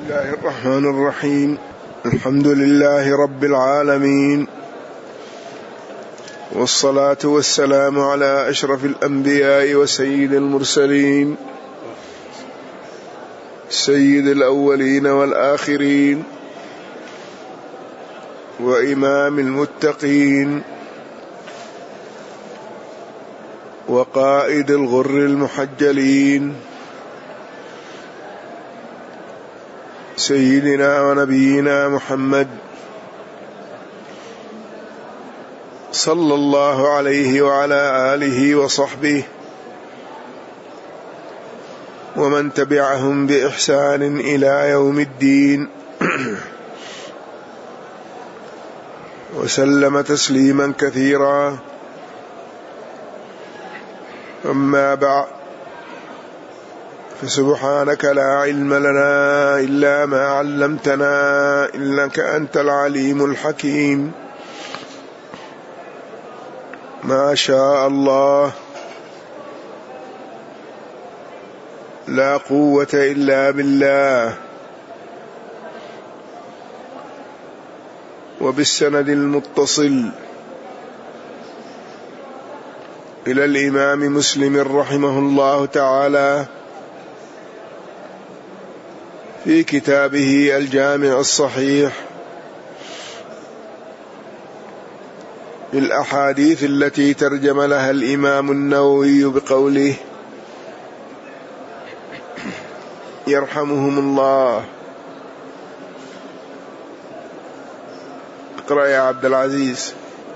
الله الرحمن الرحيم. الحمد لله رب العالمين، والصلاة والسلام على أشرف الأنبياء وسيد المرسلين، سيد الأولين والآخرين، وإمام المتقين، وقائد الغر المحجلين، سيدنا ونبينا محمد صلى الله عليه وعلى آله وصحبه ومن تبعهم بإحسان إلى يوم الدين وسلم تسليما كثيرا. أما بعد، فسبحانك لا علم لنا إلا ما علمتنا إنك أنت العليم الحكيم. ما شاء الله لا قوة إلا بالله. وبالسند المتصل إلى الإمام مسلم رحمه الله تعالى في كتابه الجامع الصحيح بالأحاديث التي ترجم لها الإمام النووي بقوله يرحمهم الله. اقرأ يا عبد العزيز.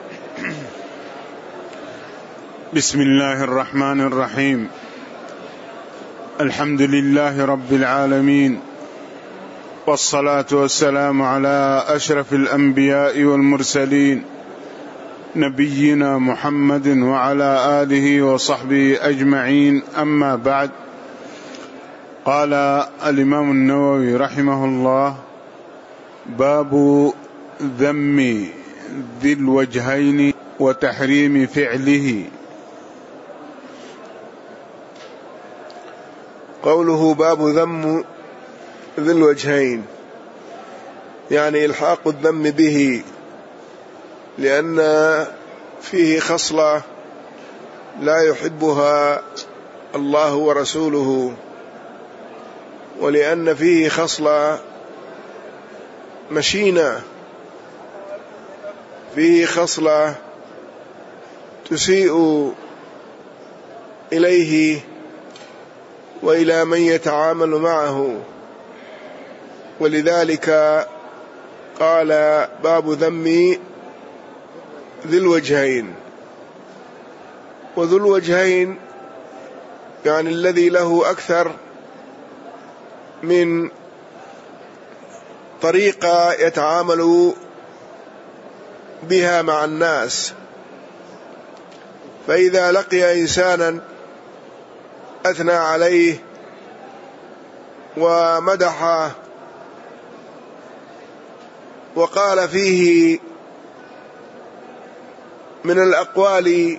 بسم الله الرحمن الرحيم. الحمد لله رب العالمين، والصلاة والسلام على أشرف الأنبياء والمرسلين، نبينا محمد وعلى آله وصحبه أجمعين. أما بعد، قال الإمام النووي رحمه الله: باب ذم ذي الوجهين وتحريم فعله. قوله باب ذم ذي الوجهين، يعني إلحاق الذم به، لأن فيه خصلة لا يحبها الله ورسوله، ولأن فيه خصلة مشينة، فيه خصلة تسيء إليه وإلى من يتعامل معه، ولذلك قال باب ذم ذي الوجهين. وذو الوجهين يعني الذي له أكثر من طريقة يتعامل بها مع الناس، فإذا لقي إنسانا أثنى عليه ومدحه وقال فيه من الأقوال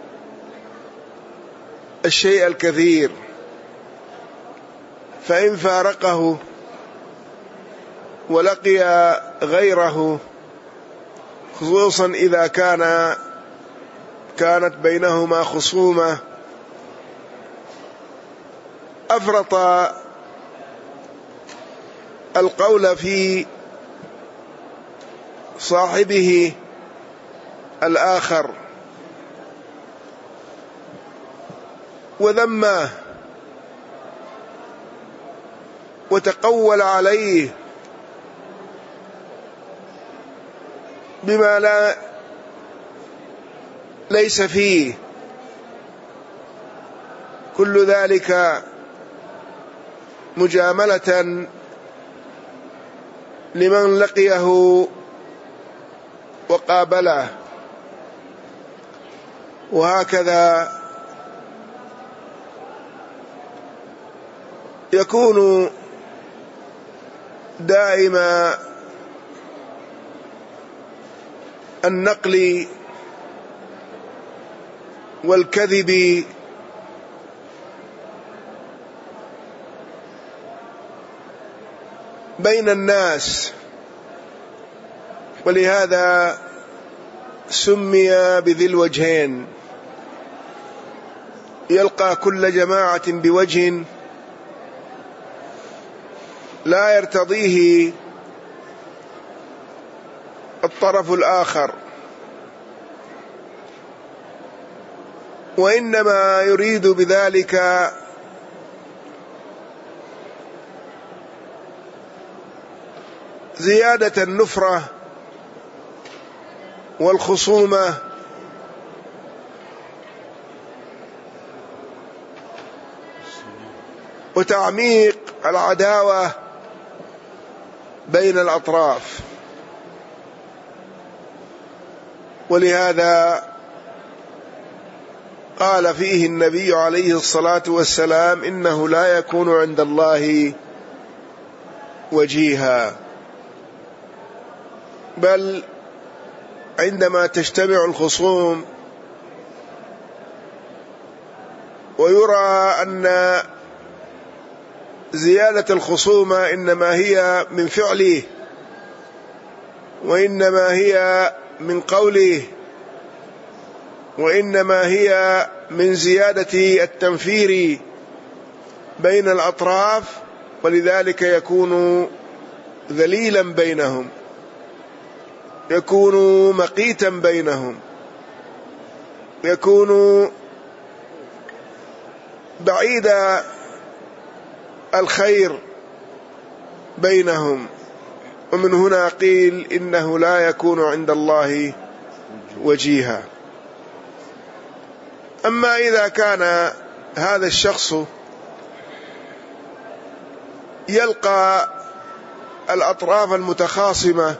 الشيء الكثير، فإن فارقه ولقي غيره، خصوصا إذا كانت بينهما خصومة، أفرط القول في صاحبه الآخر وذمه وتقول عليه بما ليس فيه. كل ذلك مجاملة لمن لقيه وقابله. وهكذا يكون دائما النقل والكذب بين الناس، ولهذا سمي بذي الوجهين، يلقى كل جماعة بوجه لا يرتضيه الطرف الآخر، وإنما يريد بذلك زيادة النفرة والخصومة وتعميق العداوة بين الأطراف. ولهذا قال فيه النبي عليه الصلاة والسلام: إنه لا يكون عند الله وجيها، بل عندما تجتمع الخصوم ويرى أن زيادة الخصومة إنما هي من فعله وإنما هي من قوله وإنما هي من زيادة التنفير بين الأطراف، ولذلك يكون ذليلا بينهم، يكون مقيتا بينهم، يكون بعيد الخير بينهم. ومن هنا قيل إنه لا يكون عند الله وجيها. أما إذا كان هذا الشخص يلقى الأطراف المتخاصمة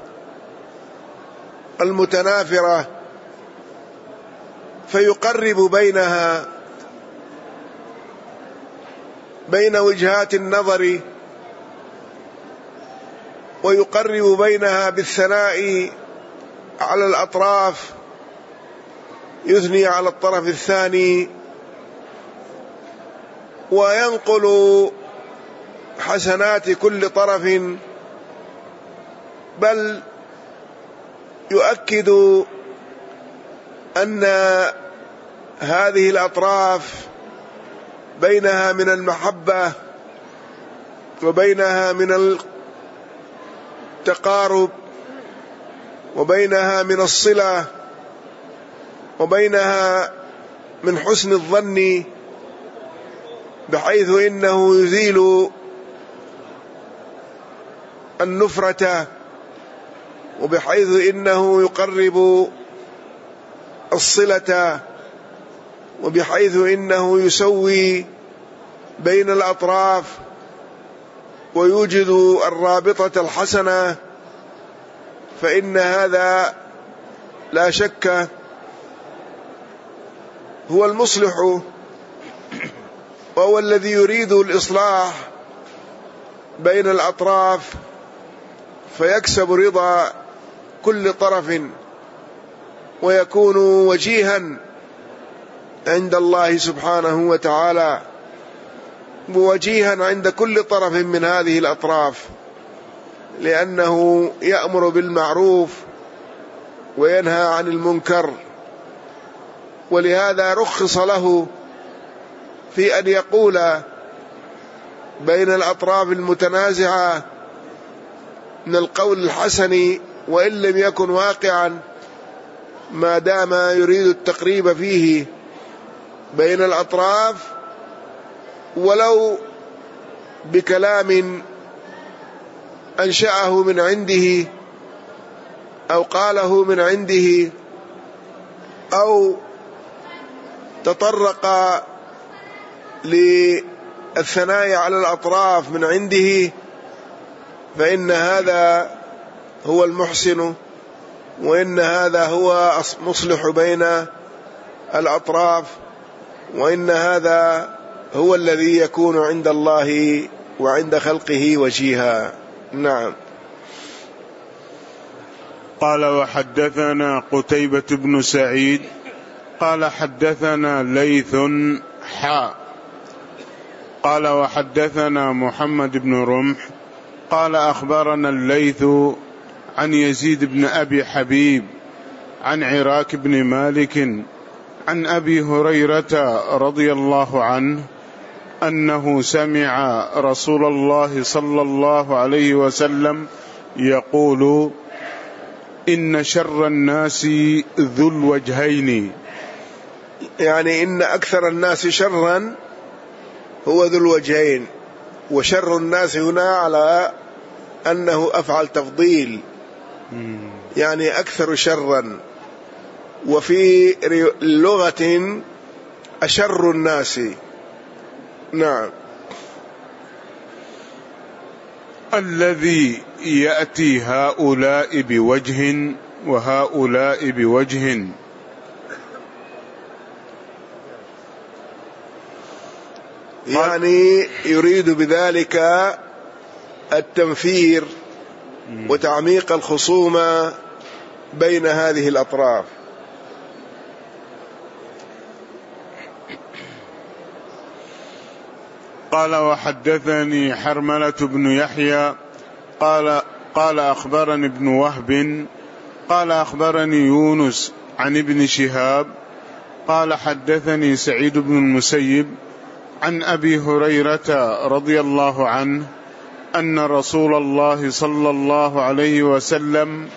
المتنافرة فيقرب بينها، بين وجهات النظر، ويقرب بينها بالثناء على الأطراف، يثني على الطرف الثاني وينقل حسنات كل طرف، بل يؤكد أن هذه الأطراف بينها من المحبة وبينها من التقارب وبينها من الصلة وبينها من حسن الظن، بحيث إنه يزيل النفرة، وبحيث إنه يقرب الصلة، وبحيث إنه يسوي بين الأطراف ويوجد الرابطة الحسنة. فإن هذا لا شك هو المصلح، وهو الذي يريد الإصلاح بين الأطراف، فيكسب رضا كل طرف ويكون وجيها عند الله سبحانه وتعالى، ووجيها عند كل طرف من هذه الأطراف، لأنه يأمر بالمعروف وينهى عن المنكر. ولهذا رخص له في أن يقول بين الأطراف المتنازعة من القول الحسن، وإن لم يكن واقعا، ما دام يريد التقريب فيه بين الأطراف، ولو بكلام أنشأه من عنده أو قاله من عنده أو تطرق للثناء على الأطراف من عنده، فإن هذا هو المحسن، وإن هذا هو مصلح بين الأطراف، وإن هذا هو الذي يكون عند الله وعند خلقه وجيها. نعم. قال: وحدثنا قتيبة بن سعيد قال: حدثنا ليث قال: وحدثنا محمد بن رمح قال أخبرنا الليث عن يزيد بن أبي حبيب عن عراك بن مالك عن أبي هريرة رضي الله عنه أنه سمع رسول الله صلى الله عليه وسلم يقول: إن شر الناس ذو الوجهين. يعني إن أكثر الناس شرا هو ذو الوجهين، وشر الناس هنا على أنه أفعل تفضيل، يعني أكثر شرا. وفي لغة أشر الناس. نعم. الذي يأتي هؤلاء بوجه وهؤلاء بوجه. يعني يريد بذلك التنفير وتعميق الخصومة بين هذه الأطراف. قال: وحدثني حرملة بن يحيى قال أخبرني ابن وهب قال أخبرني يونس عن ابن شهاب قال حدثني سعيد بن المسيب عن أبي هريرة رضي الله عنه أن رسول الله صلى الله عليه وسلم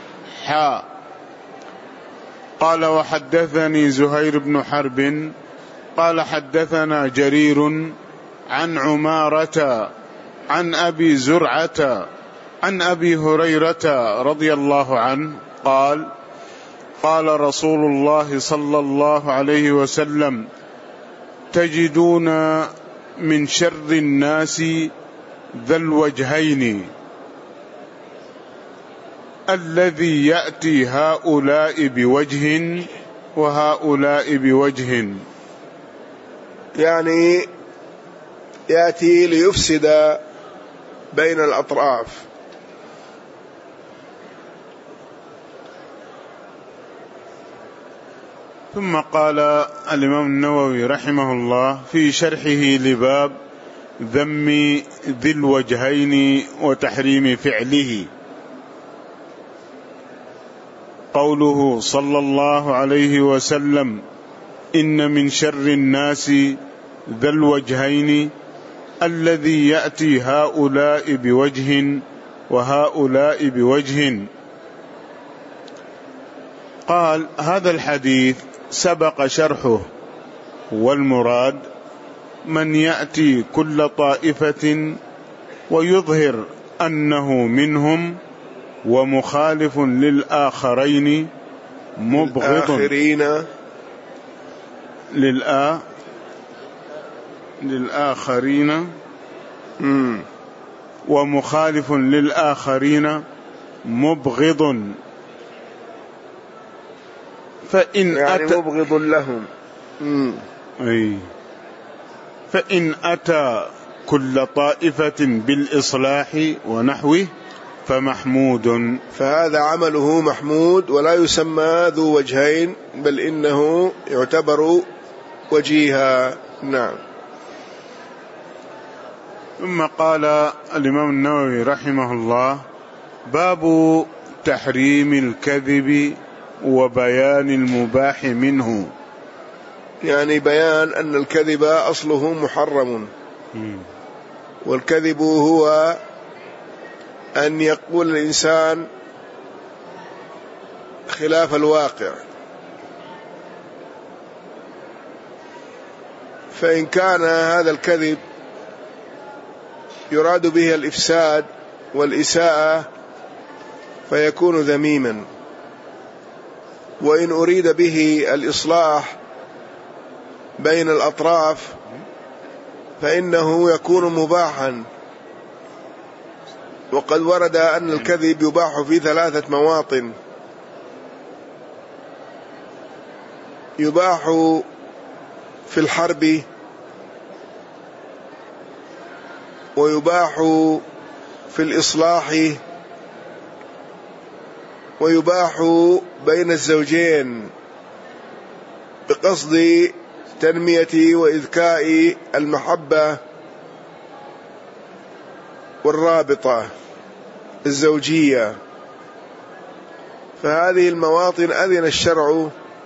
قال: وحدثني زهير بن حرب قال حدثنا جرير عن عمارة عن أبي زرعة عن أبي هريرة رضي الله عنه قال: قال رسول الله صلى الله عليه وسلم: تجدون من شر الناس ذا الوجهين، الذي يأتي هؤلاء بوجه وهؤلاء بوجه. يعني يأتي ليفسد بين الأطراف. ثم قال الإمام النووي رحمه الله في شرحه لباب ذم ذي الوجهين وتحريم فعله: قوله صلى الله عليه وسلم: إن من شر الناس ذا الوجهين، الذي يأتي هؤلاء بوجه وهؤلاء بوجه. قال: هذا الحديث سبق شرحه، والمراد من يأتي كل طائفة ويظهر أنه منهم ومخالف للآخرين مبغض للآخرين ومخالف للآخرين مبغض، فإن يعني مبغض لهم. فإن أتى كل طائفة بالإصلاح ونحوه فمحمود. فهذا عمله محمود ولا يسمى ذو وجهين، بل إنه يعتبر وجيها. نعم. ثم قال الإمام النووي رحمه الله: باب تحريم الكذب وبيان المباح منه. يعني بيان أن الكذب أصله محرم، والكذب هو أن يقول الإنسان خلاف الواقع، فإن كان هذا الكذب يراد به الإفساد والإساءة فيكون ذميما، وإن أريد به الإصلاح بين الأطراف فإنه يكون مباحا. وقد ورد أن الكذب يباح في 3 مواطن: يباح في الحرب، ويباح في الإصلاح، ويباح بين الزوجين بقصد تنمية وإذكاء المحبة والرابطة. الزوجية، فهذه المواطن أذن الشرع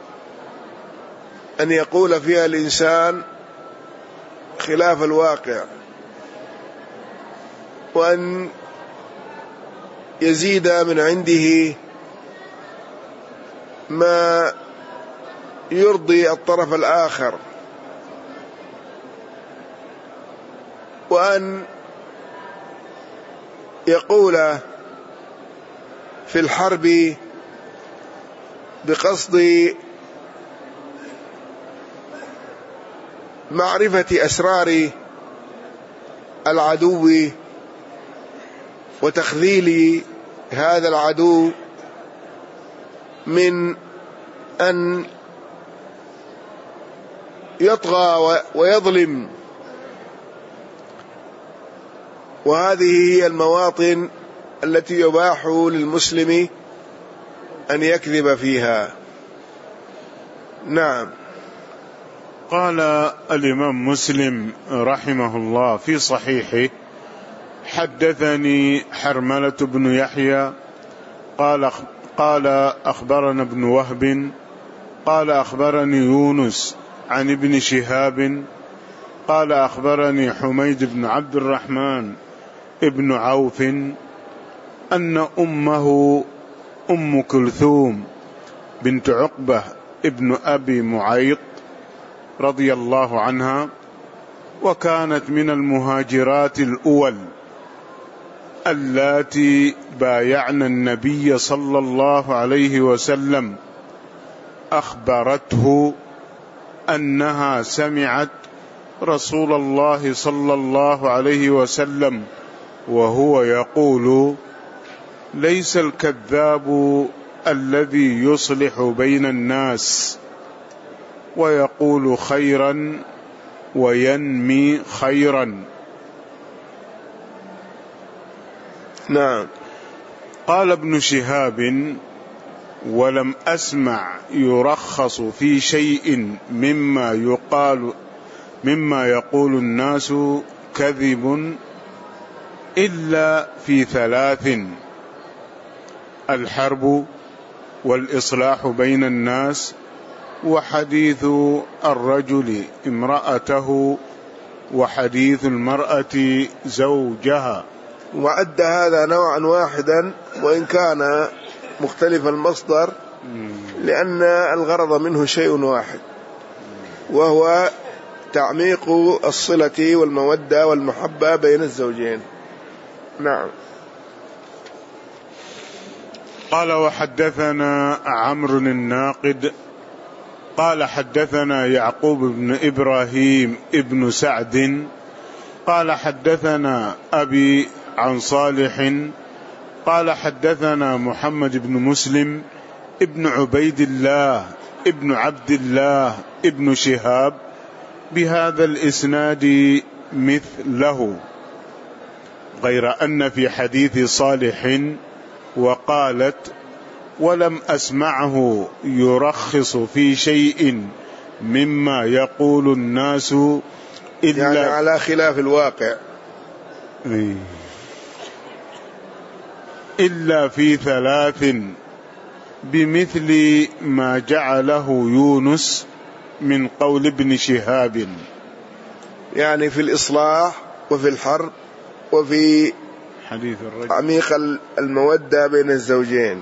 أن يقول فيها الإنسان خلاف الواقع، وأن يزيد من عنده ما يرضي الطرف الآخر، وأن يقول في الحرب بقصد معرفة أسرار العدو وتخذيل هذا العدو من أن يطغى ويظلم. وهذه هي المواطن التي يباح للمسلم أن يكذب فيها. نعم. قال الإمام مسلم رحمه الله في صحيحه: حدثني حرملة بن يحيى قال أخبرنا ابن وهب قال أخبرني يونس عن ابن شهاب قال أخبرني حميد بن عبد الرحمن ابن عوف أن أمه أم كلثوم بنت عقبة ابن أبي معيط رضي الله عنها، وكانت من المهاجرات الأول اللاتي بايعن النبي صلى الله عليه وسلم، أخبرته أنها سمعت رسول الله صلى الله عليه وسلم وهو يقول: ليس الكذاب الذي يصلح بين الناس ويقول خيرا وينمي خيرا. نعم. قال ابن شهاب: ولم أسمع يرخص في شيء مما يقول الناس كذب إلا في ثلاث: الحرب، والإصلاح بين الناس، وحديث الرجل امرأته، وحديث المرأة زوجها. وعد هذا نوعا واحدا وإن كان مختلف المصدر، لأن الغرض منه شيء واحد، وهو تعميق الصلة والمودة والمحبة بين الزوجين. نعم. قال: وحدثنا عمرو الناقد قال حدثنا يعقوب بن إبراهيم ابن سعد قال حدثنا أبي عن صالح قال حدثنا محمد بن مسلم ابن عبيد الله ابن عبد الله ابن شهاب بهذا الإسناد مثله، غير أن في حديث صالح وقالت: ولم أسمعه يرخص في شيء مما يقول الناس إلا، يعني على خلاف الواقع، إلا في ثلاث بمثل ما جعله يونس من قول ابن شهاب، يعني في الإصلاح وفي الحرب وفي حديث الرجل عميق المودة بين الزوجين.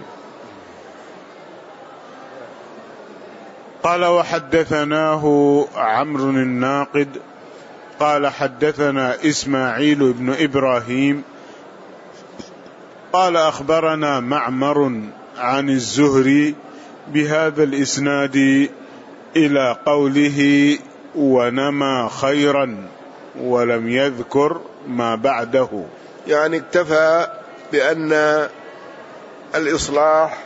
قال: وحدثناه عمرو الناقد قال حدثنا إسماعيل بن إبراهيم قال أخبرنا معمر عن الزهري بهذا الإسناد إلى قوله: ونمى خيرا، ولم يذكر ما بعده. يعني اكتفى بأن الإصلاح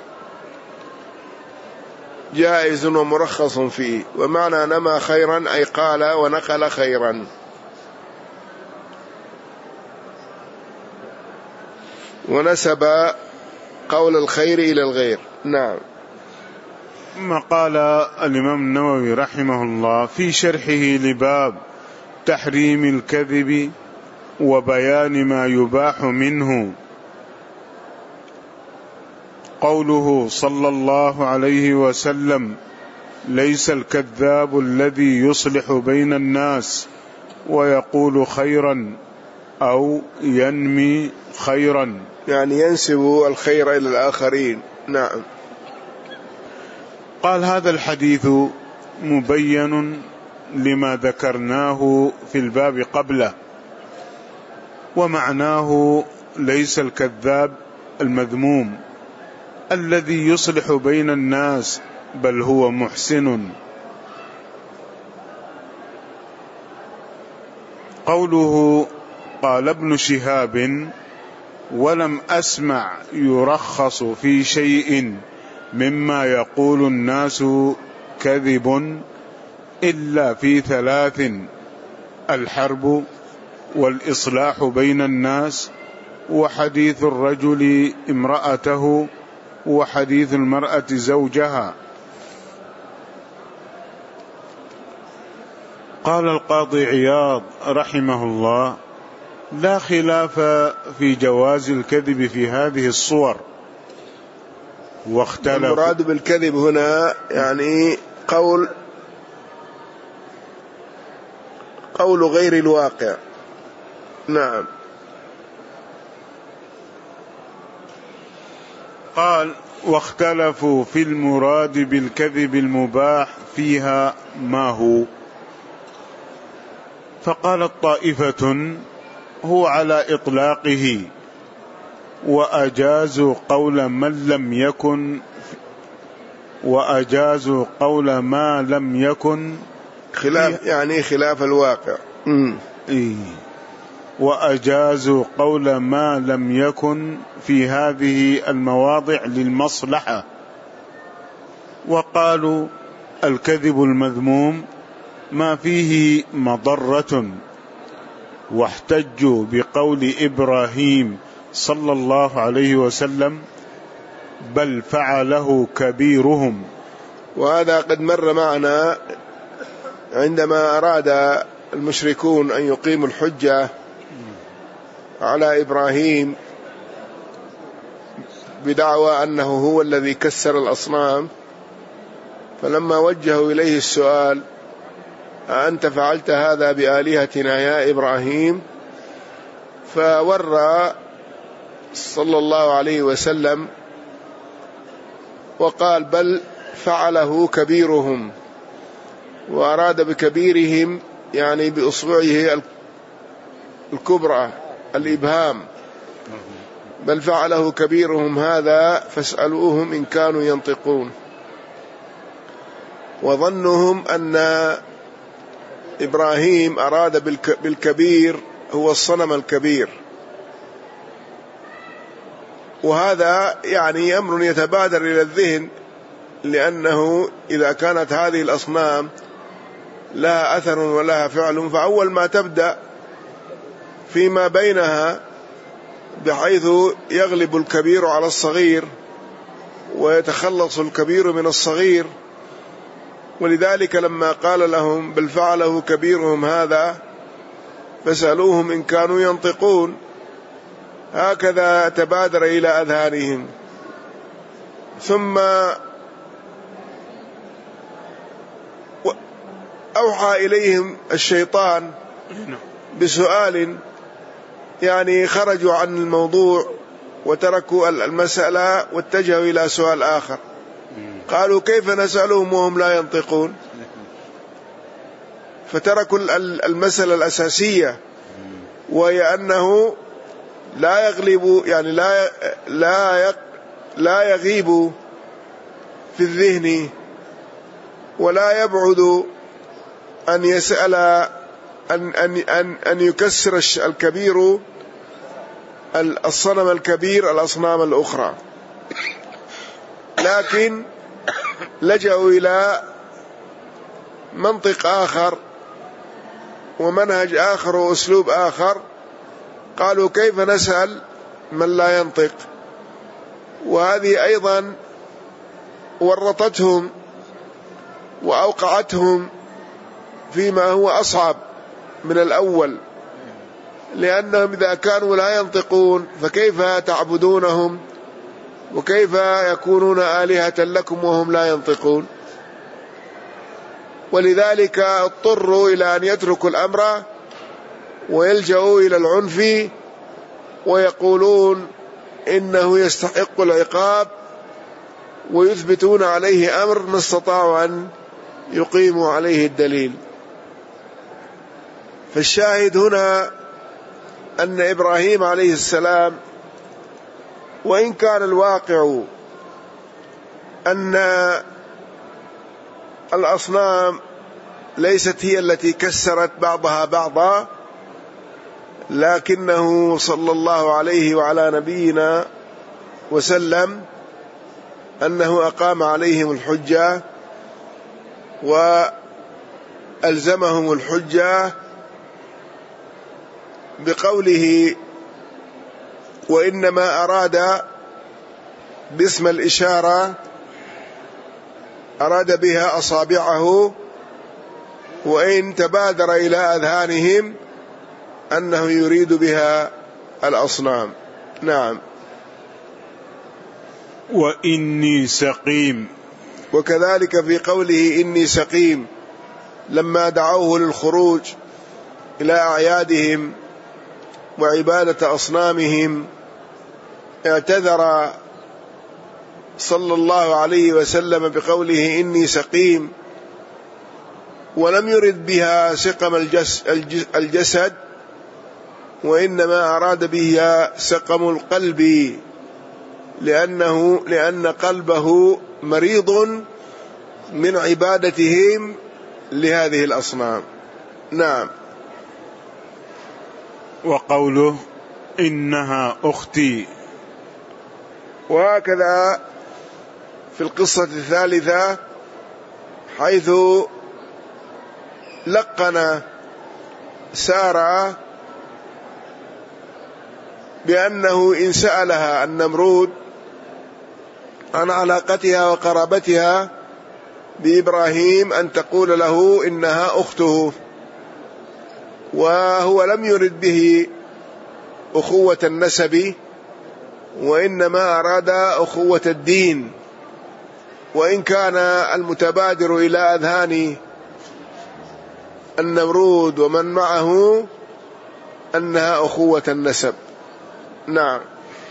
جائز ومرخص فيه، ومعنى نمى خيرا أي قال ونقل خيرا. ونسب قول الخير إلى الغير. نعم. ثم قال الإمام النووي رحمه الله في شرحه لباب تحريم الكذب وبيان ما يباح منه: قوله صلى الله عليه وسلم: ليس الكذاب الذي يصلح بين الناس ويقول خيرا أو ينمي خيرا، يعني ينسب الخير إلى الآخرين. نعم. قال: هذا الحديث مبين لما ذكرناه في الباب قبله، ومعناه ليس الكذاب المذموم الذي يصلح بين الناس، بل هو محسن. قوله قال ابن شهاب: ولم أسمع يرخص في شيء مما يقول الناس كذب إلا في 3: الحرب، والإصلاح بين الناس، وحديث الرجل امرأته، وحديث المرأة زوجها. قال القاضي عياض رحمه الله: لا خلاف في جواز الكذب في هذه الصور، واختلف. المراد بالكذب هنا يعني قول غير الواقع. نعم. قال: واختلفوا في المراد بالكذب المباح فيها ما هو، فقالت طائفة: هو على إطلاقه، وأجازوا قول ما لم يكن خلاف، يعني خلاف الواقع. وأجازوا قول ما لم يكن في هذه المواضع للمصلحة، وقالوا: الكذب المذموم ما فيه مضرة، واحتجوا بقول إبراهيم صلى الله عليه وسلم: بل فعله كبيرهم. وهذا قد مر معنا عندما أراد المشركون أن يقيموا الحجة على إبراهيم بدعوى أنه هو الذي كسر الأصنام، فلما وجهوا إليه السؤال: أأنت فعلت هذا بآلهتنا يا إبراهيم؟ فورى صلى الله عليه وسلم وقال: بل فعله كبيرهم، وأراد بكبيرهم يعني بإصبعه الكبرى الإبهام، بل فعله كبيرهم هذا فاسألوهم إن كانوا ينطقون. وظنهم أن إبراهيم أراد بالكبير هو الصنم الكبير، وهذا يعني أمر يتبادر إلى الذهن، لأنه إذا كانت هذه الأصنام لها أثر ولها فعل، فأول ما تبدأ فيما بينها بحيث يغلب الكبير على الصغير ويتخلص الكبير من الصغير. ولذلك لما قال لهم: بل فعله كبيرهم هذا فسألوهم إن كانوا ينطقون، هكذا تبادر إلى أذهانهم. ثم أوحى إليهم الشيطان بسؤال، يعني خرجوا عن الموضوع وتركوا المسألة واتجهوا إلى سؤال آخر. قالوا: كيف نسألهم وهم لا ينطقون؟ فتركوا المسألة الأساسية، وهي أنه لا يغلب، يعني لا يغيب في الذهن ولا يبعد أن يسأل أن يكسر الكبير الصنم الكبير الأصنام الأخرى، لكن لجأوا إلى منطق آخر ومنهج آخر وأسلوب آخر. قالوا: كيف نسأل من لا ينطق؟ وهذه أيضا ورطتهم وأوقعتهم فيما هو أصعب من الأول، لأنهم إذا كانوا لا ينطقون فكيف تعبدونهم وكيف يكونون آلهة لكم وهم لا ينطقون؟ ولذلك اضطروا إلى أن يتركوا الأمر ويلجأوا إلى العنف ويقولون إنه يستحق العقاب، ويثبتون عليه أمر ما استطاعوا أن يقيموا عليه الدليل. فالشاهد هنا أن إبراهيم عليه السلام، وإن كان الواقع أن الأصنام ليست هي التي كسرت بعضها بعضا، لكنه صلى الله عليه وعلى نبينا وسلم أنه أقام عليهم الحجة وألزمهم الحجة بقوله وإنما أراد باسم الإشارة أراد بها أصابعه، وإن تبادر إلى أذهانهم أنه يريد بها الأصنام. نعم. وإني سقيم. وكذلك في قوله إني سقيم لما دعوه للخروج إلى أعيادهم وعبادة أصنامهم اعتذر صلى الله عليه وسلم بقوله إني سقيم، ولم يرد بها سقم الجسد، وإنما أراد بها سقم القلب، لأن قلبه مريض من عبادتهم لهذه الأصنام. نعم. وقوله إنها أختي. وهكذا في القصة الثالثة حيث لقن سارة بأنه إن سألها النمرود عن علاقتها وقرابتها بإبراهيم أن تقول له إنها أخته، وهو لم يرد به أخوة النسب، وإنما أراد أخوة الدين، وإن كان المتبادر إلى أذهان النمرود ومن معه أنها أخوة النسب. نعم.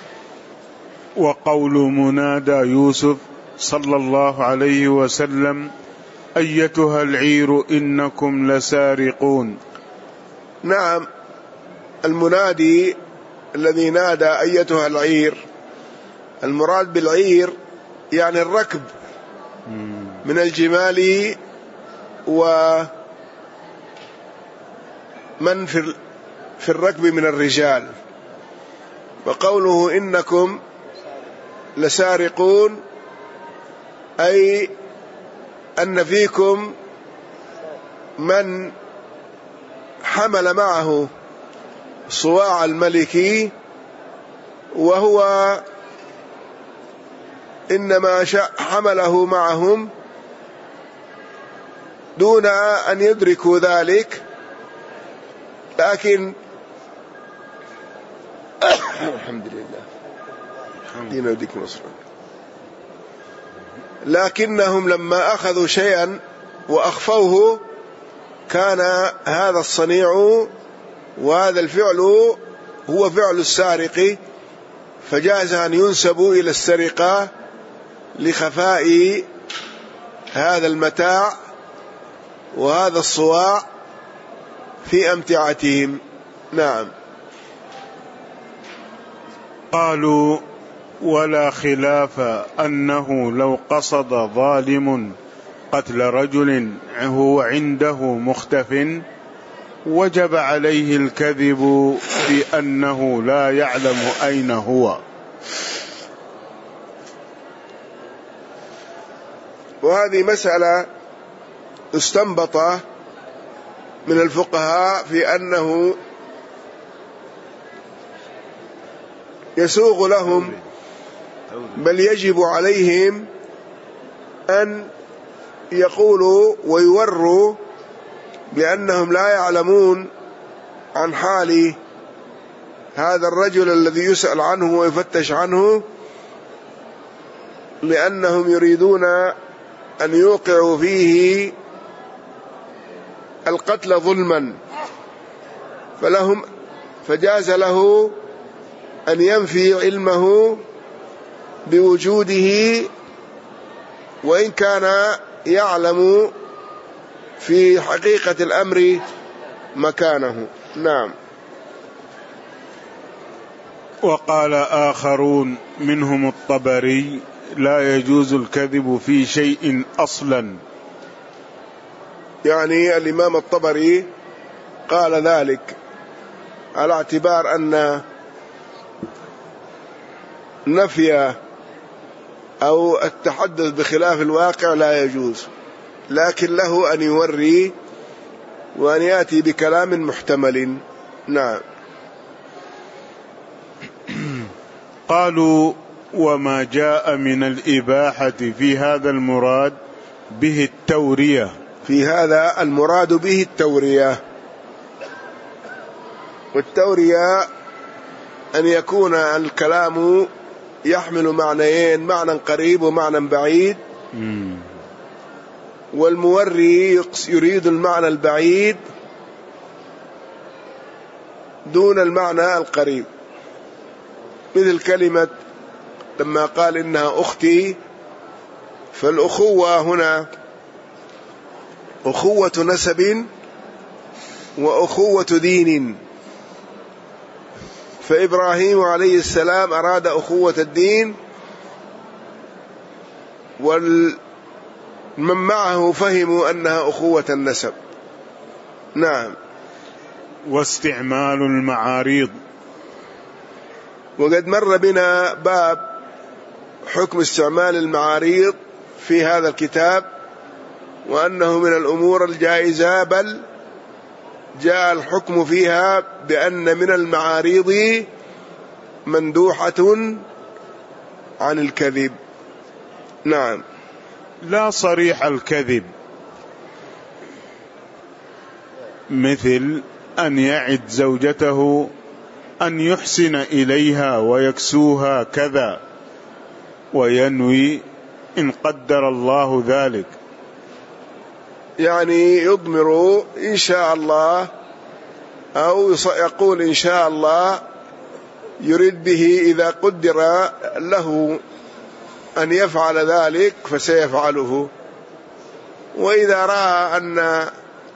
وقول منادى يوسف صلى الله عليه وسلم أيتها العير إنكم لسارقون. نعم، المنادي الذي نادى أيتها العير، المراد بالعير يعني الركب من الجمال ومن في الركب من الرجال. وقوله إنكم لسارقون أي أن فيكم من حمل معه صواع الملك، وهو إنما حمله معهم دون أن يدركوا ذلك، لكن الحمد لله دين وديك مصر، لكنهم لما أخذوا شيئا وأخفوه كان هذا الصنيع وهذا الفعل هو فعل السارق، فجاز أن ينسبوا إلى السرقة لخفاء هذا المتاع وهذا الصواع في أمتعتهم. نعم. قالوا ولا خلاف أنه لو قصد ظالم قتل رجل هو عنده مختف وجب عليه الكذب بأنه لا يعلم أين هو. وهذه مسألة استنبط من الفقهاء في أنه يسوغ لهم بل يجب عليهم أن يقولوا ويوروا بأنهم لا يعلمون عن حال هذا الرجل الذي يسأل عنه ويفتش عنه، لأنهم يريدون أن يوقعوا فيه القتل ظلما، فجاز له أن ينفي علمه بوجوده وإن كان يعلم في حقيقة الأمر مكانه. نعم. وقال آخرون منهم الطبري: لا يجوز الكذب في شيء أصلا. يعني الإمام الطبري قال ذلك على اعتبار أن نفي أو التحدث بخلاف الواقع لا يجوز، لكن له أن يوري وأن يأتي بكلام محتمل. نعم. قالوا: وما جاء من الإباحة في هذا المراد به التورية. في هذا المراد به التورية، والتورية أن يكون الكلام يحمل معنيين، معنى قريب ومعنى بعيد، والموري يريد المعنى البعيد دون المعنى القريب، مثل كلمة لما قال إنها أختي، فالأخوة هنا أخوة نسب وأخوة دين، فإبراهيم عليه السلام أراد أخوة الدين، ومن معه فهموا أنها أخوة النسب. نعم. واستعمال المعاريض. وقد مر بنا باب حكم استعمال المعاريض في هذا الكتاب، وأنه من الأمور الجائزة، بل جاء الحكم فيها بأن من المعاريض مندوحة عن الكذب. نعم. لا صريح الكذب، مثل أن يعد زوجته أن يحسن إليها ويكسوها كذا، وينوي إن قدر الله ذلك، يعني يضمر إن شاء الله، أو يقول إن شاء الله، يريد به إذا قدر له أن يفعل ذلك فسيفعله، وإذا رأى أن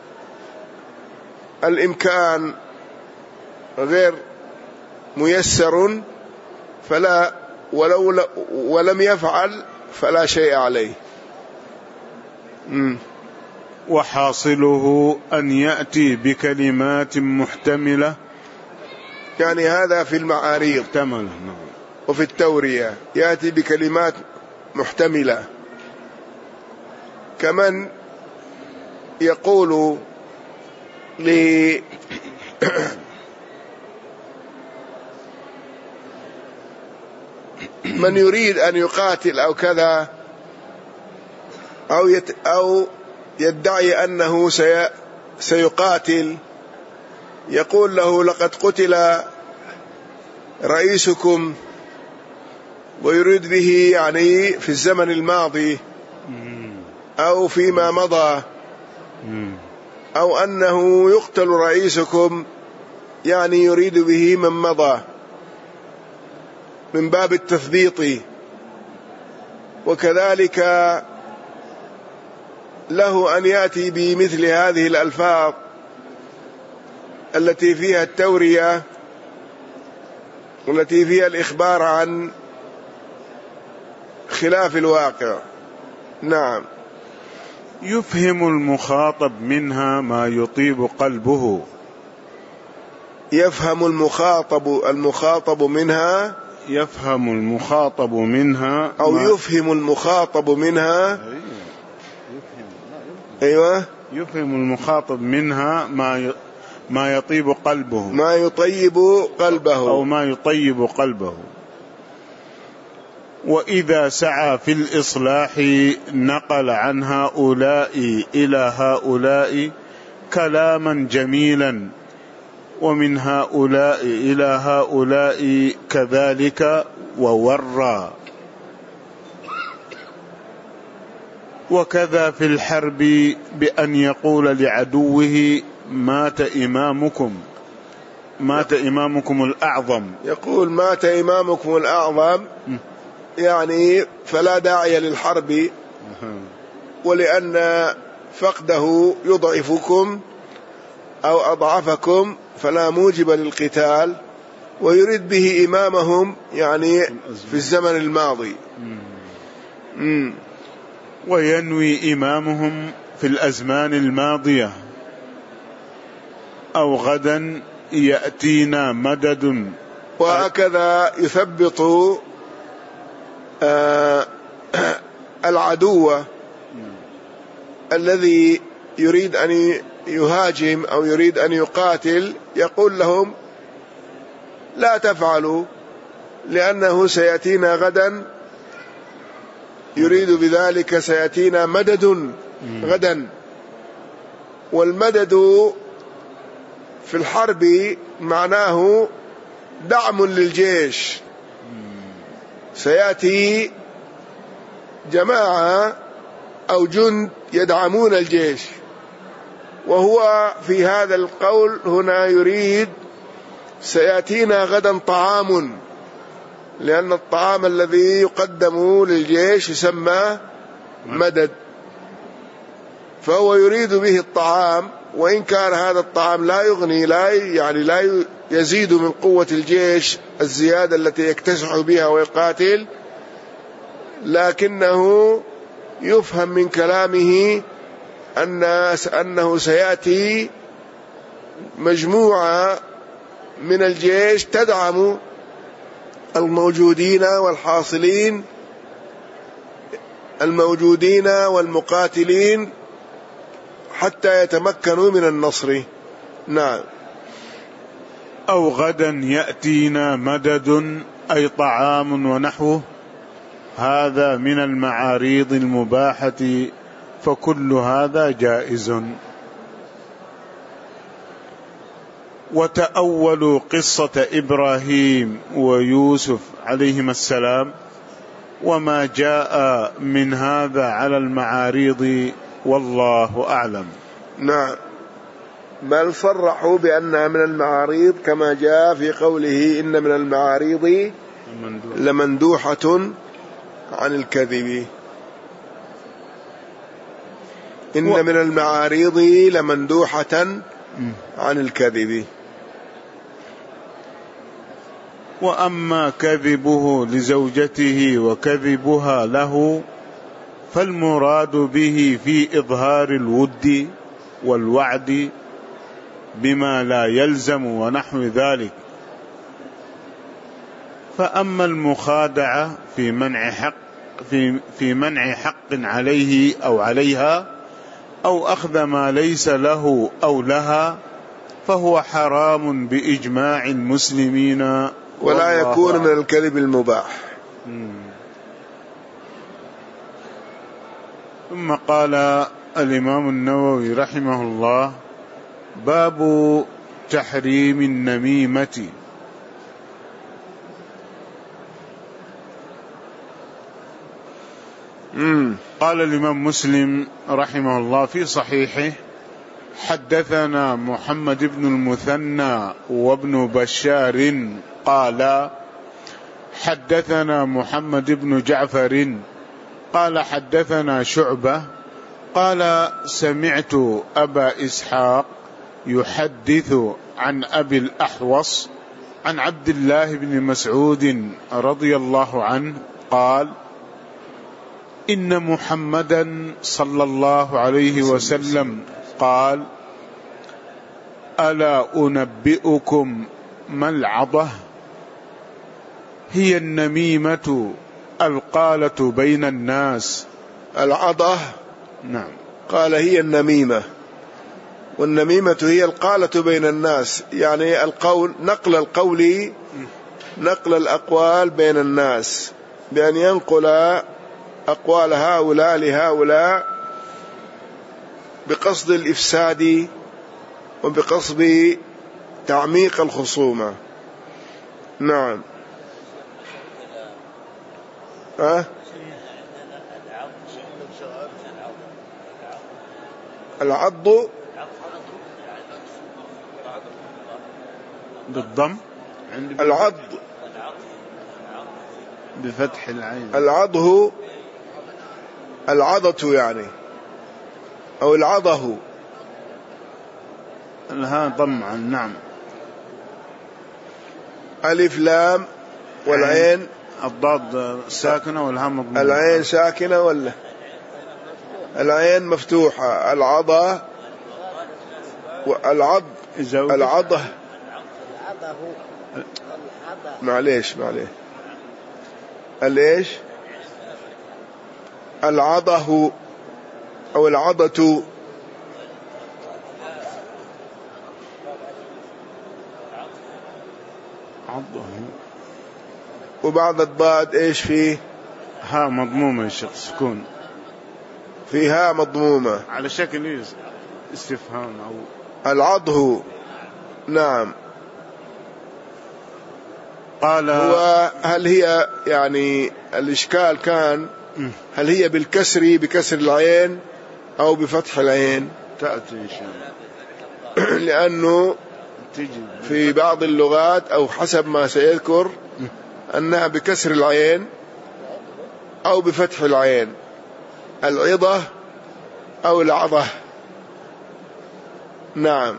الإمكان غير ميسر فلا، ولم يفعل فلا شيء عليه. وحاصله أن يأتي بكلمات محتملة، يعني هذا في المعاريض، وفي التورية يأتي بكلمات محتملة، كمن يقول من يريد أن يقاتل أو كذا، أو يدعي أنه سيقاتل، يقول له لقد قتل رئيسكم، ويريد به يعني في الزمن الماضي أو فيما مضى، أو أنه يقتل رئيسكم، يعني يريد به من مضى من باب التثبيط. وكذلك له أن يأتي بمثل هذه الألفاظ التي فيها التورية، والتي فيها الإخبار عن خلاف الواقع. نعم. يفهم المخاطب منها ما يطيب قلبه. يفهم المخاطب منها، يفهم المخاطب منها، أو يفهم المخاطب منها. أيوة. يفهم المخاطب منها ما يطيب قلبه، ما يطيب قلبه، أو ما يطيب قلبه. وإذا سعى في الإصلاح نقل عن هؤلاء إلى هؤلاء كلاما جميلا، ومن هؤلاء إلى هؤلاء كذلك وورى. وكذا في الحرب بأن يقول لعدوه مات إمامكم الأعظم، يقول مات إمامكم الأعظم، يعني فلا داعي للحرب، ولأن فقده يضعفكم أو أضعفكم فلا موجب للقتال، ويريد به إمامهم يعني في الزمن الماضي. وينوي إمامهم في الأزمان الماضية، أو غدا يأتينا مدد. وهكذا يثبط العدو الذي يريد أن يهاجم أو يريد أن يقاتل، يقول لهم لا تفعلوا لأنه سيأتينا غدا، يريد بذلك سيأتينا مدد غدا. والمدد في الحرب معناه دعم للجيش، سيأتي جماعة أو جند يدعمون الجيش. وهو في هذا القول هنا يريد سيأتينا غدا طعام، لأن الطعام الذي يقدم للجيش يسمى مدد، فهو يريد به الطعام، وإن كان هذا الطعام لا يغني، لا يزيد من قوة الجيش الزيادة التي يكتسح بها ويقاتل، لكنه يفهم من كلامه أنه سيأتي مجموعة من الجيش تدعم الموجودين والحاصلين، الموجودين والمقاتلين، حتى يتمكنوا من النصر. نعم. أو غدا يأتينا مدد، أي طعام ونحوه، هذا من المعاريض المباحة، فكل هذا جائز. وتأولوا قصة إبراهيم ويوسف عليهما السلام وما جاء من هذا على المعاريض، والله أعلم. نعم، بل صرحوا بأنها من المعاريض، كما جاء في قوله إن من المعاريض لمندوحة عن الكذب. إن من المعاريض لمندوحة عن الكذب. وأما كذبه لزوجته وكذبها له فالمراد به في إظهار الود والوعد بما لا يلزم ونحو ذلك. فأما المخادعة في منع حق عليه أو عليها أو أخذ ما ليس له أو لها فهو حرام بإجماع المسلمين، ولا يكون من الكذب المباح. ثم قال الإمام النووي رحمه الله: باب تحريم النميمة. قال الإمام مسلم رحمه الله في صحيحه: حدثنا محمد بن المثنى وابن بشار قال حدثنا محمد بن جعفر قال حدثنا شعبة قال سمعت أبا إسحاق يحدث عن أبي الأحوص عن عبد الله بن مسعود رضي الله عنه قال: إن محمدا صلى الله عليه وسلم قال: ألا أنبئكم ما العضة؟ هي النميمة القالة بين الناس. العضة، نعم، قال هي النميمة، والنميمة هي القالة بين الناس، يعني القول، نقل الأقوال بين الناس، بأن ينقل أقوال هؤلاء لهؤلاء بقصد الإفساد وبقصد تعميق الخصومة. نعم. العض بالضم، العض بفتح العين. العضه العضة يعني، أو العضه. الها ضمعا. نعم. ألف لام والعين الضاد ساكنة والهاء مضمومة. العين ساكنة ولا العين مفتوحة؟ العضة والعض العضه. معليش الإيش؟ العضه أو العضة. عضه. وبعد الضاد إيش فيه؟ ها مضمومة يا شيخ، سكون فيها مضمومة على شكل استفهام أو العضه. نعم. قال هو هل هي يعني الإشكال كان هل هي بالكسر بكسر العين أو بفتح العين؟ تأتي إن شاء الله. لأنه تجي في بعض اللغات أو حسب ما سيذكر أنها بكسر العين أو بفتح العين، العضة أو العضة. نعم.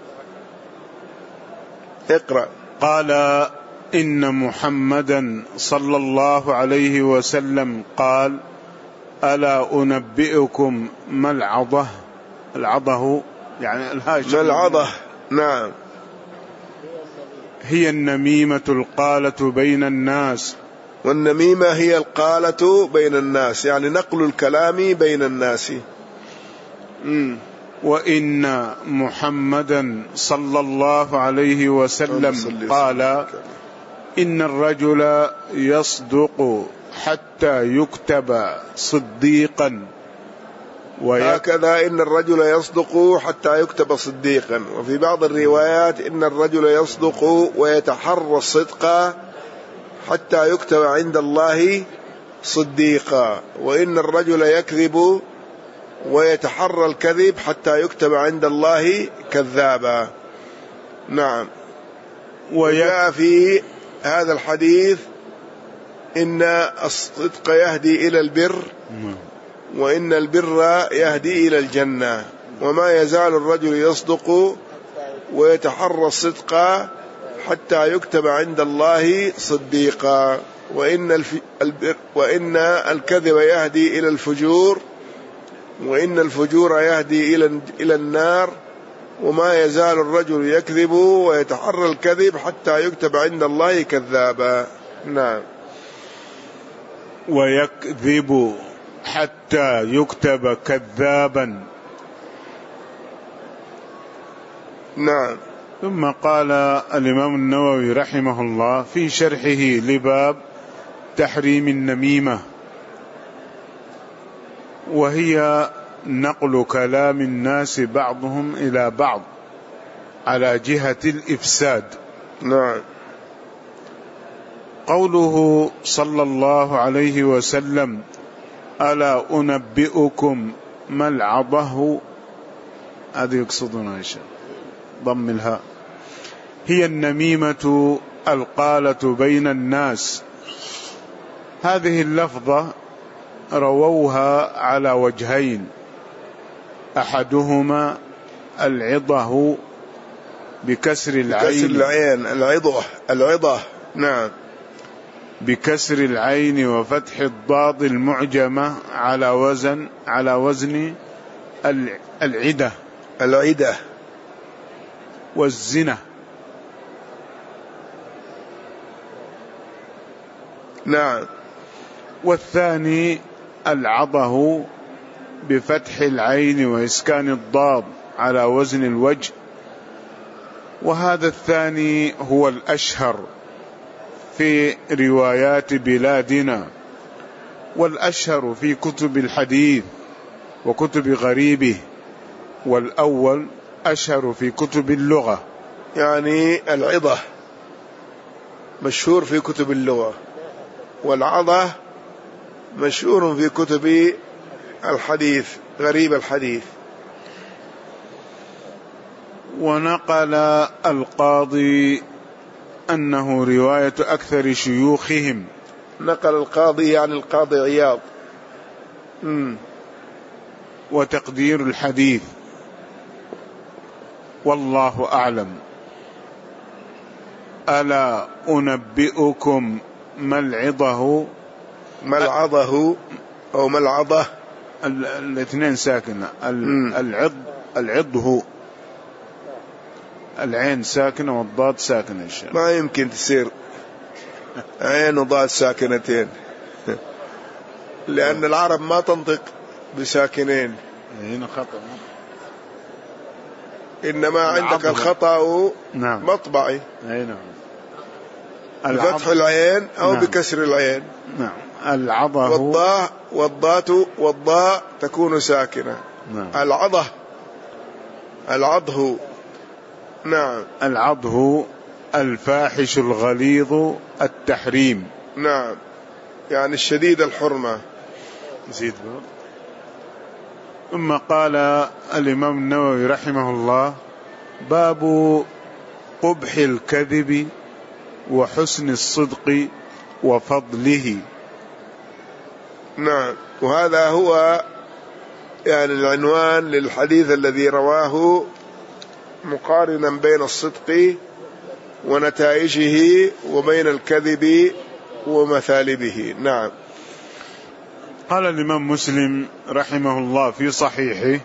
اقرأ. قال إن محمدا صلى الله عليه وسلم قال ألا أنبئكم ما العضة؟ العضة يعني الهاء. ما العضة؟ نعم. هي النميمة القالة بين الناس. والنميمة هي القالة بين الناس، يعني نقل الكلام بين الناس. وإن محمدا صلى الله عليه وسلم قال إن الرجل يصدق حتى يكتب صديقا هكذا إن الرجل يصدق حتى يكتب صديقا. وفي بعض الروايات إن الرجل يصدق ويتحرى الصدق حتى يكتب عند الله صديقا، وإن الرجل يكذب ويتحرى الكذب حتى يكتب عند الله كذابا. نعم. وجاء في هذا الحديث إن الصدق يهدي إلى البر وإن البر يهدي إلى الجنة، وما يزال الرجل يصدق ويتحرى الصدق حتى يكتب عند الله صديقا، وإن الكذب يهدي إلى الفجور وإن الفجور يهدي إلى النار، وما يزال الرجل يكذب ويتحرى الكذب حتى يكتب عند الله كذابا. نعم. ويكذب حتى يكتب كذابا. نعم. ثم قال الإمام النووي رحمه الله في شرحه لباب تحريم النميمة، وهي نقل كلام الناس بعضهم إلى بعض على جهة الإفساد. نعم. قوله صلى الله عليه وسلم ألا أنبئكم ما العضه، هذا يقصدنا يا شيخ ضم الهاء. هي النميمة القالة بين الناس. هذه اللفظة رووها على وجهين، أحدهما العضه بكسر العين العضة. نعم. بكسر العين وفتح الضاد المعجمة على وزن العدة والزنا. نعم. والثاني العضه بفتح العين وإسكان الضاد على وزن الوجه، وهذا الثاني هو الأشهر في روايات بلادنا، والأشهر في كتب الحديث وكتب غريبه، والأول أشهر في كتب اللغة. يعني العضة مشهور في كتب اللغة، والعضة مشهور في كتب الحديث غريب الحديث. ونقل القاضي أنه رواية أكثر شيوخهم. نقل القاضي يعني القاضي عياض. وتقدير الحديث والله أعلم. ألا أنبئكم ملعظه أو ملعظه، الاثنين ساكنة. العضه العين ساكنة والضاد ساكنة. ما يمكن تصير عين وضاد ساكنتين لأن العرب ما تنطق بساكنين. هنا خطأ. إنما عندك الخطأ مطبعي. نعم. بفتح العين أو بكسر العين. نعم. العضه والضاء تكون ساكنة. نعم. العضه. نعم. العضه الفاحش الغليظ التحريم. نعم، يعني الشديد الحرمة. زيد. ثم قال الإمام النووي رحمه الله: باب قبح الكذب وحسن الصدق وفضله. نعم، وهذا هو يعني العنوان للحديث الذي رواه، مقارنا بين الصدق ونتائجه وبين الكذب ومثالبه. نعم. قال الإمام مسلم رحمه الله في صحيحه: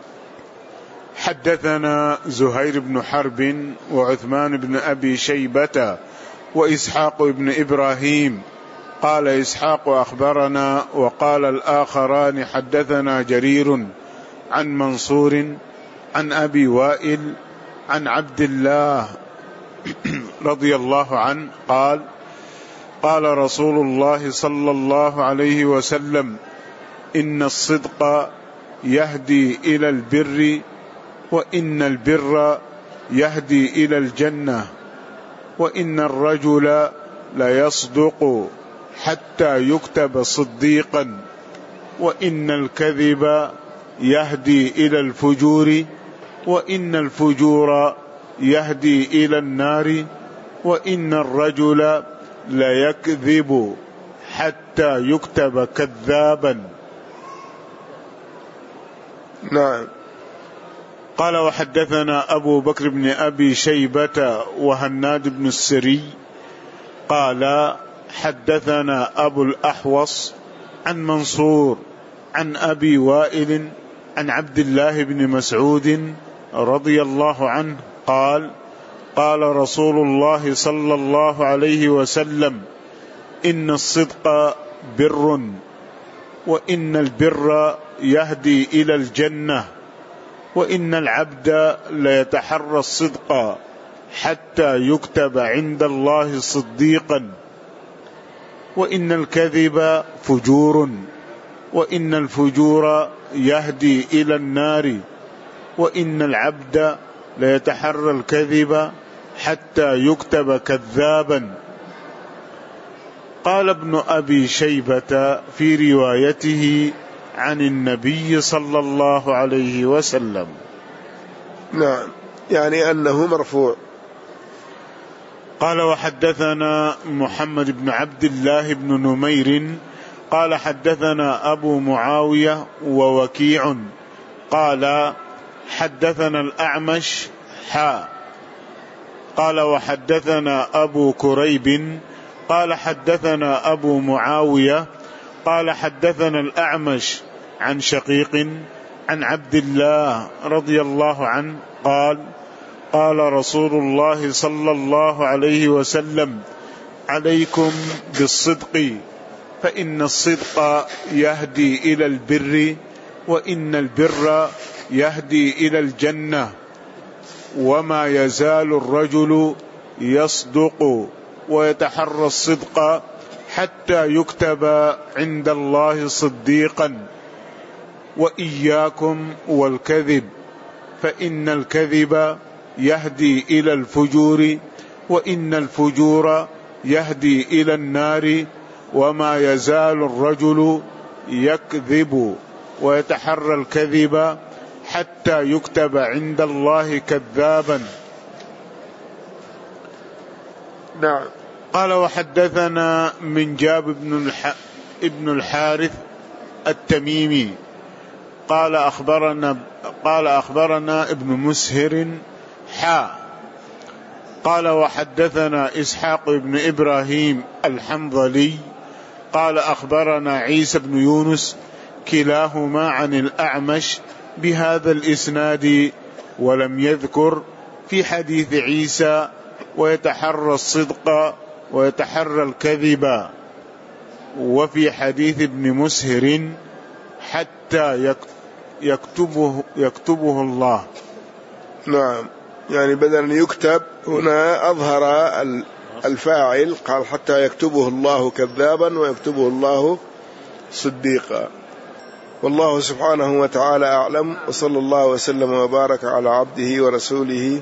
حدثنا زهير بن حرب وعثمان بن أبي شيبة وإسحاق بن إبراهيم. قال إسحاق: أخبرنا. وقال الآخران: حدثنا جرير عن منصور عن أبي وائل عن عبد الله رضي الله عنه قال: قال رسول الله صلى الله عليه وسلم: إن الصدق يهدي إلى البر، وإن البر يهدي إلى الجنة، وإن الرجل ليصدق حتى يكتب صديقا، وإن الكذب يهدي إلى الفجور، وإن الفجور يهدي إلى النار، وإن الرجل ليكذب حتى يكتب كذابا. نعم. قال: وحدثنا أبو بكر بن أبي شيبة وهناد بن السري قال: حدثنا أبو الأحوص عن منصور عن أبي وائل عن عبد الله بن مسعود رضي الله عنه قال: قال رسول الله صلى الله عليه وسلم: إن الصدق بر، وإن البر يهدي إلى الجنة، وإن العبد ليتحرى الصدق حتى يكتب عند الله صديقا، وإن الكذب فجور، وإن الفجور يهدي إلى النار، وإن العبد ليتحرى الكذب حتى يكتب كذابا. قال ابن أبي شيبة في روايته عن النبي صلى الله عليه وسلم. نعم، يعني أنه مرفوع. قال: وحدثنا محمد بن عبد الله بن نمير قال: حدثنا أبو معاوية ووكيع قال: حدثنا الأعمش قال: وحدثنا أبو كريب قال: حدثنا أبو معاوية قال: حدثنا الأعمش عن شقيق عن عبد الله رضي الله عنه قال: قال رسول الله صلى الله عليه وسلم: عليكم بالصدق، فإن الصدق يهدي إلى البر، وإن البر يهدي إلى الجنة، وما يزال الرجل يصدق ويتحرى الصدق حتى يكتب عند الله صديقا، وإياكم والكذب، فإن الكذب يهدي إلى الفجور، وإن الفجور يهدي إلى النار، وما يزال الرجل يكذب ويتحرى الكذب حتى يكتب عند الله كذابا. نعم. قال وحدثنا من جاب ابن الحارث التميمي قال أخبرنا ابن مسهر قال وحدثنا إسحاق بن إبراهيم الحنظلي قال أخبرنا عيسى بن يونس كلاهما عن الأعمش بهذا الإسناد، ولم يذكر في حديث عيسى ويتحرى الصدق ويتحرى الكذب، وفي حديث ابن مسهر حتى يكتبه الله. نعم، يعني بدل يكتب هنا أظهر الفاعل، قال حتى يكتبه الله كذابا ويكتبه الله صديقا. والله سبحانه وتعالى أعلم، وصلى الله وسلم وبارك على عبده ورسوله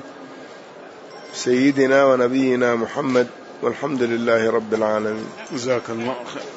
سيدنا ونبينا محمد، والحمد لله رب العالمين. جزاك الله خير.